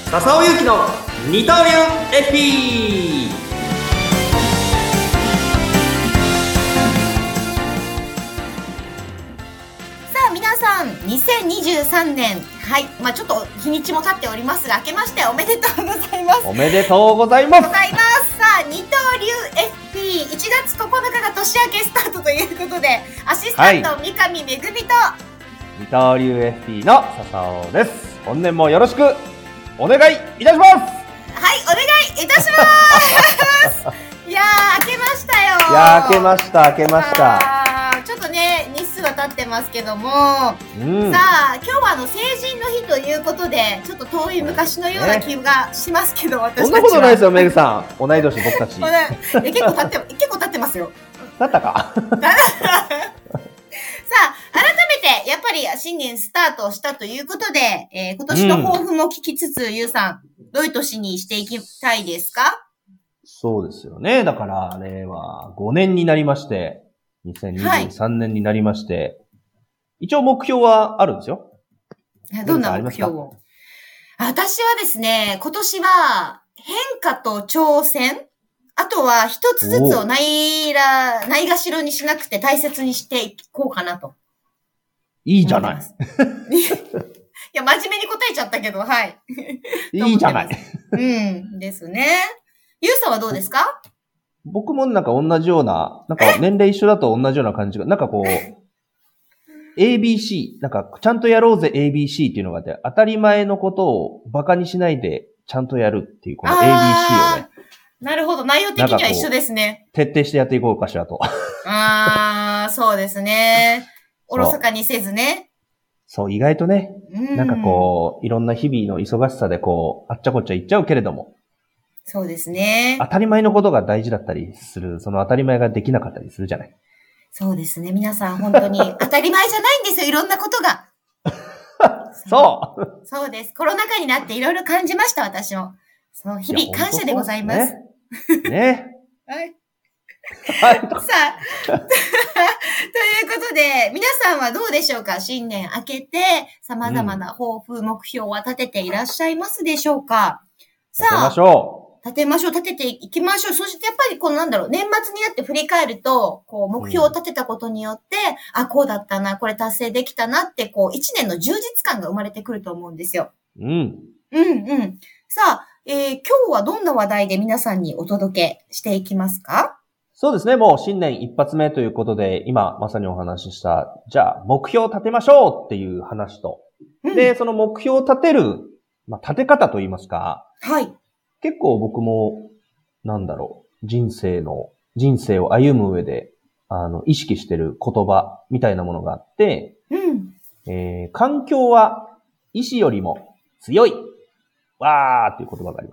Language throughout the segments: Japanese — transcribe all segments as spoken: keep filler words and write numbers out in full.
笹尾ゆうきの二刀流 エフピー。 さあ皆さん、にせんにじゅうさんねん、はい、まあちょっと日にちも経っておりますが、明けましておめでとうございます。 おめでとうございます。 ございます。さあ、二刀流 エフピー、いちがつここのかが年明けスタートということで、アシスタント、はい、三上めぐみと二刀流 エフピー の笹尾です。本年もよろしくお願いいたします。はい、 お願いいたしますいやー、明けましたよ。 いやー、明けました明けました。 ちょっとね、日数は経ってますけども、 うん、 さあ今日はあの成人の日ということで、ちょっと遠い昔のような気がしますけど、ね、私たちは。 そんなことないですよ、めぐさん。同い年僕たち。 え結構経って結構経ってますよ。 経ったか。 さあ、改めてやっぱり新年スタートしたということで、えー、今年の抱負も聞きつつ、うん、ゆうさんどういう年にしていきたいですか？ そうですよね。だから令和ごねんになりまして、にせんにじゅうさんねんになりまして、はい、一応目標はあるんですよ。 どんな目標を？私はですね、今年は変化と挑戦、あとは一つずつをないら、ないがしろにしなくて大切にしていこうかなと。 いいじゃない。 いや、真面目に答えちゃったけど、はい。 いいじゃない。 うん、ですね。ゆうさんはどうですか？ 僕もなんか同じような、なんか年齢一緒だと同じような感じが、なんかこう、エービーシー、なんかちゃんとやろうぜ エービーシー っていうのがあって、当たり前のことをバカにしないでちゃんとやるっていうこの エービーシー をね。 なるほど。内容的には一緒ですね。 徹底してやっていこうかしらと。 あー、そうですね。おろそかにせずね。 そう、意外とね、なんかこう、いろんな日々の忙しさでこう、あっちゃこっちゃ言っちゃうけれども。 そうですね。 当たり前のことが大事だったりする、その当たり前ができなかったりするじゃない。 そうですね。皆さん本当に当たり前じゃないんですよ。いろんなことが。 そうそうです。コロナ禍になっていろいろ感じました、私も。そう、日々感謝でございます。 ね。ねはい。 はい。 さあ、ということで、皆さんはどうでしょうか？新年明けて、様々な抱負、うん、目標は立てていらっしゃいますでしょうか？さあ、 立てましょう。 立てましょう。立てていきましょう。そしてやっぱりこのなんだろう、年末になって振り返ると、こう、目標を立てたことによって、うん、あ、こうだったな、これ達成できたなって、こう、一年の充実感が生まれてくると思うんですよ。 うん。 うんうん。さあ、えー、今日はどんな話題で皆さんにお届けしていきますか？ そうですね。もう新年一発目ということで、今まさにお話しした、じゃあ目標を立てましょうっていう話と、うん、で、その目標を立てる、まあ、立て方といいますか。 はい。 結構僕も、なんだろう、人生の、人生を歩む上で、あの、意識してる言葉みたいなものがあって、 うん。 えー、環境は意志よりも強い。わーっていう言葉があります。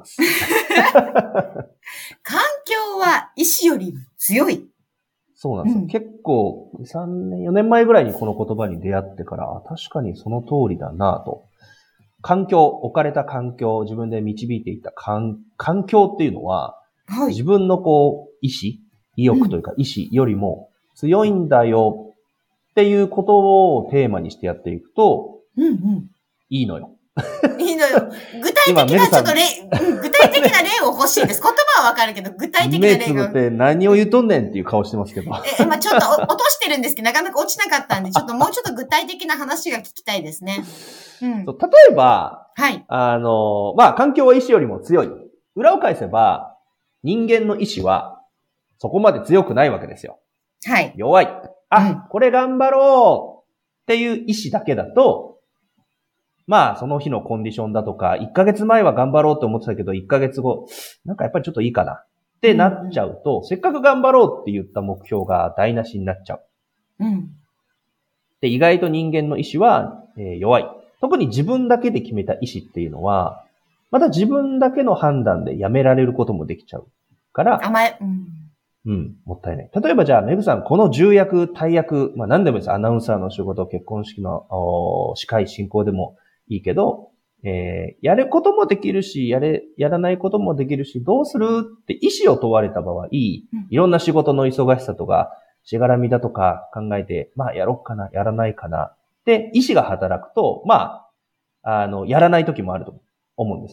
環境は意志よりも強い。 そうなんですよ。うん、結構、さんねん、よねんまえぐらいにこの言葉に出会ってから、確かにその通りだなと。環境、置かれた環境、自分で導いていった環、環境っていうのは、はい、自分のこう、意志、意欲というか意志よりも強いんだよっていうことをテーマにしてやっていくと、 うんうん、 いいのよ。 いいのよ。具体的なちょっと例、具体的な例を欲しいです。言葉はわかるけど、具体的な例が。 目つぶって何を言うとんねんっていう顔してますけど。 え、まあちょっと落としてるんですけど、なかなか落ちなかったんで、ちょっともうちょっと具体的な話が聞きたいですね。 うん、そう例えば、はい。あの、まあ環境は意志よりも強い。裏を返せば、人間の意志はそこまで強くないわけですよ。 はい。 弱い。あ、うん、これ頑張ろうっていう意志だけだと、まあ、その日のコンディションだとか、いっかげつまえは頑張ろうと思ってたけど、いっかげつご、なんかやっぱりちょっといいかなってなっちゃうと、うんうん、せっかく頑張ろうって言った目標が台無しになっちゃう。 うん。 で、意外と人間の意志は、えー、弱い。特に自分だけで決めた意志っていうのは、また自分だけの判断でやめられることもできちゃうから、 甘え、うん。 うん、もったいない。例えばじゃあ、メグさん、この重役、大役、まあ何でもいいです。アナウンサーの仕事、結婚式の司会進行でもいいけど、えー、やることもできるし、やれ、やらないこともできるし、どうするって意思を問われた場合、いろんな仕事の忙しさとか、しがらみだとか考えて、まあやろっかな、やらないかな。で、意思が働くと、まあ、あの、やらない時もあると思うんですよね。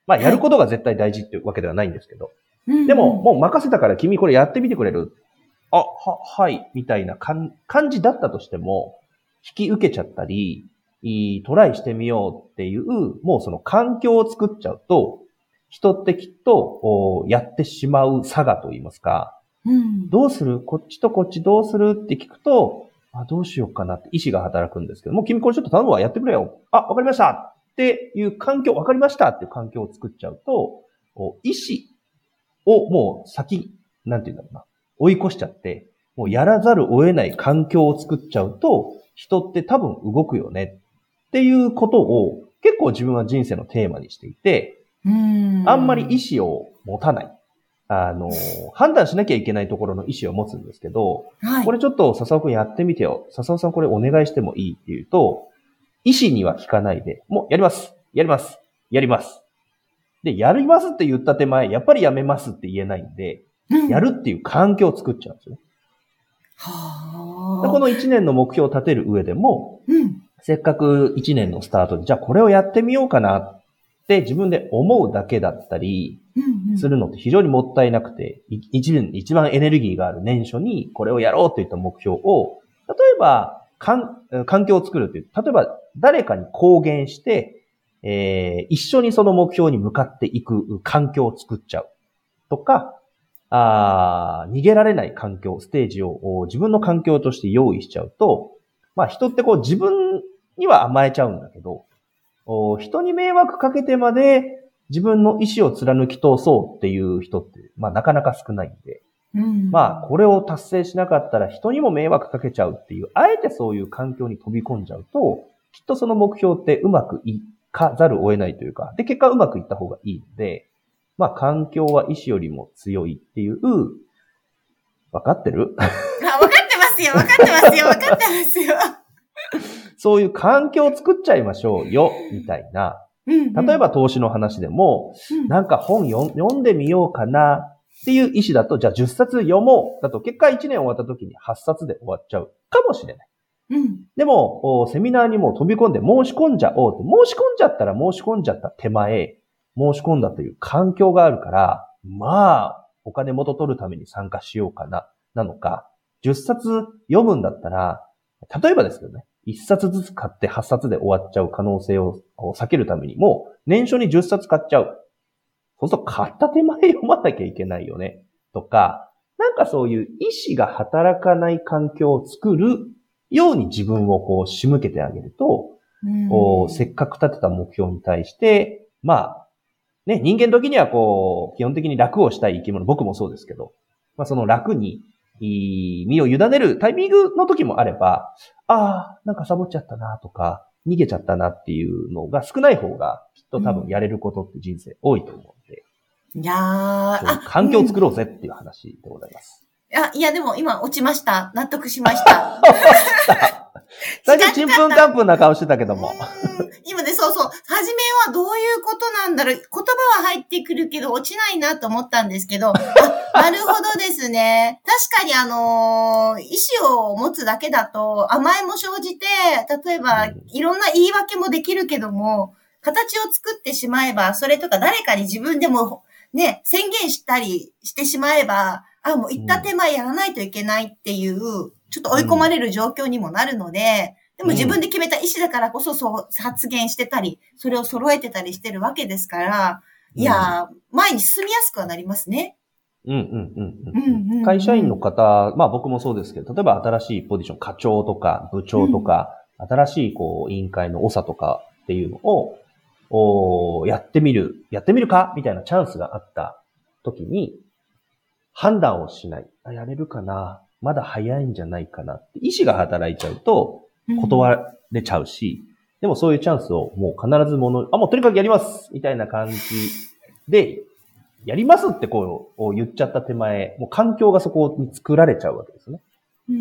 まあ、やることが絶対大事っていうわけではないんですけど。 うんうん、 でも、もう任せたから君これやってみてくれる。あ、は、はい、みたいな感じだったとしても、引き受けちゃったり、トライしてみようっていう、もうその環境を作っちゃうと、人ってきっと、やってしまう差がと言いますか、 うん、 どうするこっちとこっちどうするって聞くと、あ、どうしようかなって意思が働くんですけども、君これちょっと頼むわ、やってくれよ。あ、わかりましたっていう環境、わかりましたっていう環境を作っちゃうと、意思をもう先、なんていうんだろうな、追い越しちゃって、もうやらざるを得ない環境を作っちゃうと、人って多分動くよねっていうことを結構自分は人生のテーマにしていて、 うんあんまり意思を持たない。あの、判断しなきゃいけないところの意思を持つんですけど、 はい、 これちょっと笹尾くんやってみてよ。笹尾さんこれお願いしてもいいって言うと、意思には聞かないで、もうやります、やります、やります。で、やりますって言った手前、やっぱりやめますって言えないんで、うん、やるっていう環境を作っちゃうんですよね。 はあ。 でこのいちねんの目標を立てる上でも、 うん、せっかくいちねんのスタートで、じゃあこれをやってみようかなって自分で思うだけだったり、するのって非常にもったいなくて、一番、一番エネルギーがある年初にこれをやろうといった目標を、例えば、環境を作るという、例えば誰かに公言して、えー、一緒にその目標に向かっていく環境を作っちゃうとか、あ逃げられない環境、ステージを自分の環境として用意しちゃうと、まあ人ってこう自分には甘えちゃうんだけど、人に迷惑かけてまで自分の意思を貫き通そうっていう人って、まあなかなか少ないんで、うん、まあこれを達成しなかったら人にも迷惑かけちゃうっていう、あえてそういう環境に飛び込んじゃうと、きっとその目標ってうまくいかざるを得ないというか、で結果うまくいった方がいいので、まあ環境は意志よりも強いっていう、わかってる？ あ、わかってますよ、わかってますよ、わかってますよ。 そういう環境を作っちゃいましょうよ、みたいな。うんうん、例えば投資の話でも、うん、なんか本読んでみようかなっていう意思だと、じゃあじゅっさつ読もうだと結果いちねん終わった時にはっさつで終わっちゃうかもしれない。うん、でも、セミナーにも飛び込んで申し込んじゃおうって、申し込んじゃったら申し込んじゃった手前、申し込んだという環境があるから、まあ、お金元取るために参加しようかな、なのか、じゅっさつ読むんだったら、例えばですけどね、いっさつずつ買ってはっさつで終わっちゃう可能性を避けるためにも、年初にじゅっさつ買っちゃう。そうすると買った手前読まなきゃいけないよね。とか、なんかそういう意志が働かない環境を作るように自分をこう仕向けてあげると、こうせっかく立てた目標に対して、まあ、ね、人間時にはこう、基本的に楽をしたい生き物、僕もそうですけど、まあその楽に身を委ねるタイミングの時もあれば、ああ、なんかサボっちゃったなとか、逃げちゃったなっていうのが少ない方が、きっと多分やれることって人生多いと思うんで。 うん、いやー、 環境を作ろうぜっていう話でございます。 うん、あいや、でも今落ちました。納得しました。 最初ちんぷんかんぷんな顔してたけども。 今ね、そうそう。初めはどういうことなんだろう。言葉は入ってくるけど落ちないなと思ったんですけど、あ、なるほどですね。確かにあのー、意思を持つだけだと甘えも生じて、例えば、うん、いろんな言い訳もできるけども、形を作ってしまえば、それとか誰かに自分でもね、宣言したりしてしまえば、あ、もう行った手前やらないといけないっていう、うんちょっと追い込まれる状況にもなるので、でも自分で決めた意思だからこそそう発言してたり、それを揃えてたりしてるわけですから、いやー、前に進みやすくはなりますね。 うんうんうんうん。会社員の方、まあ僕もそうですけど、例えば新しいポジション、課長とか部長とか、うん、新しいこう委員会の長とかっていうのを、おやってみる、やってみるかみたいなチャンスがあった時に、判断をしない。あ、やれるかなまだ早いんじゃないかなって意思が働いちゃうと断れちゃうし、うん、でもそういうチャンスをもう必ずもの、あ、もうとにかくやりますみたいな感じで、やりますってこう言っちゃった手前、もう環境がそこに作られちゃうわけですね。 うん、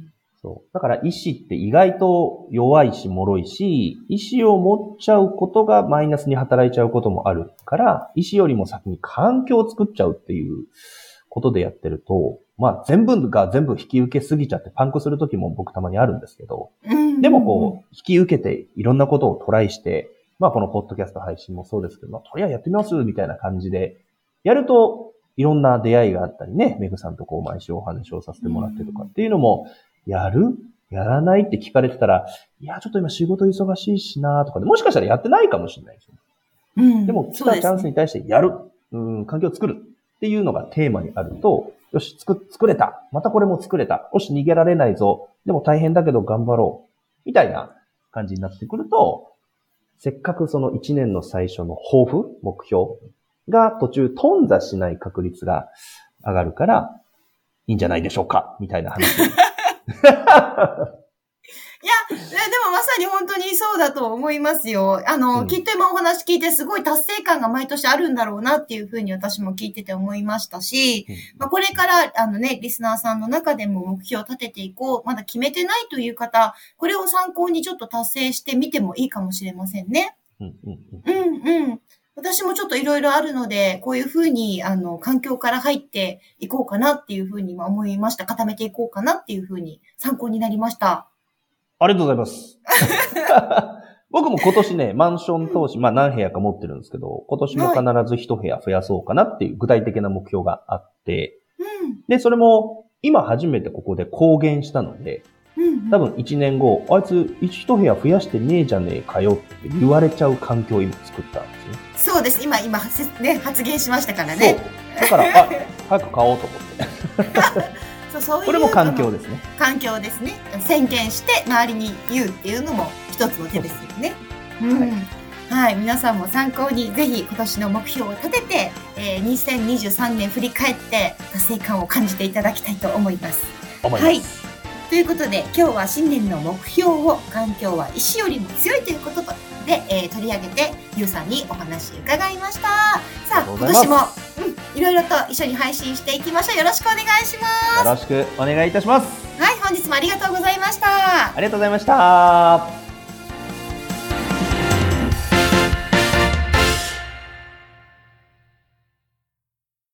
そう。だから意志って意外と弱いし脆いし、意志を持っちゃうことがマイナスに働いちゃうこともあるから、意志よりも先に環境を作っちゃうっていうことでやってると、まあ全部が全部引き受けすぎちゃってパンクする時も僕たまにあるんですけど、でもこう引き受けていろんなことをトライして、 まあこのポッドキャスト配信もそうですけど、まあとりあえずやってみますみたいな感じで、やるといろんな出会いがあったりね、メグさんとこう毎週お話をさせてもらってとかっていうのも、やるやらないって聞かれてたら、いや、ちょっと今仕事忙しいしなとかで、もしかしたらやってないかもしれないですよ。 うん、 でも来たチャンスに対してやる、うん、環境を作るっていうのがテーマにあると、よし、作、作れた。またこれも作れた。よし、逃げられないぞ。でも大変だけど頑張ろう。みたいな感じになってくると、せっかくそのいちねんの最初の抱負、目標が途中頓挫しない確率が上がるから、いいんじゃないでしょうか。みたいな話。 いや、でもまさに本当にそうだと思いますよ。あの、うん、きっと今お話聞いてすごい達成感が毎年あるんだろうなっていうふうに私も聞いてて思いましたし、うん、まあ、これからあのね、リスナーさんの中でも目標を立てていこう。まだ決めてないという方、これを参考にちょっと達成してみてもいいかもしれませんね。 うんうんうんうん。私もちょっといろいろあるので、こういうふうに、あの、環境から入っていこうかなっていうふうに思いました。固めていこうかなっていうふうに参考になりました。 ありがとうございます。僕も今年ね、マンション投資、まあ何部屋か持ってるんですけど、今年も必ず一部屋増やそうかなっていう具体的な目標があって、 うん、 で、それも今初めてここで公言したので、 うんうん、 多分いちねんご、あいつ一部屋増やしてねえじゃねえかよって言われちゃう環境を今作ったんですね。 そうです。今、今、ね、発言しましたからね。 そう。だから、あ、早く買おうと思って。 そう、そういう。 これも環境ですね。 環境ですね。宣言して周りに言うっていうのも一つの手ですよね。うん。はい、はい。皆さんも参考にぜひ今年の目標を立てて、えー、にせんにじゅうさんねん振り返って達成感を感じていただきたいと思います。 思います。はい。 ということで、今日は新年の目標を、環境は意志よりも強いということで、えー、取り上げて、ゆうさんにお話伺いました。さあ、今年も、うん、いろいろと一緒に配信していきましょう。よろしくお願いします。 よろしくお願いいたします。 はい、本日もありがとうございました。 ありがとうございました。